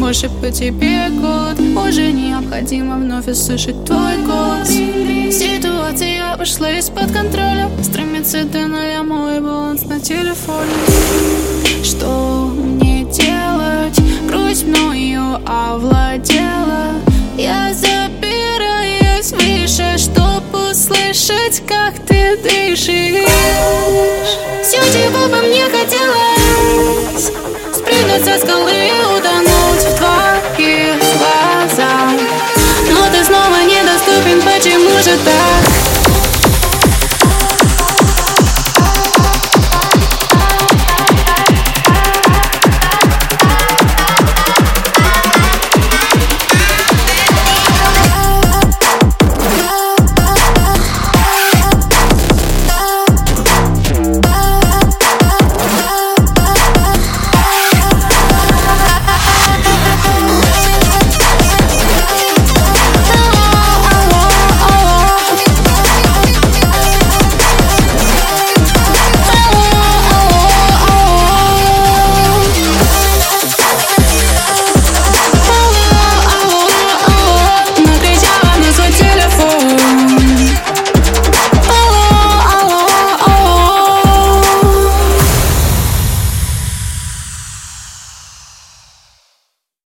больше по тебе год. Уже необходимо вновь услышать твой голос. Ситуация вышла из-под контроля. Стремится дальная мой баланс на телефоне. Что мне делать? Грусть мною овладела. Я забираюсь выше, чтоб услышать, как ты дышишь. Все чего бы мне хотелось: спрыгнуть со скалы и утонуть в твоих глазах. Но ты снова недоступен, почему же так?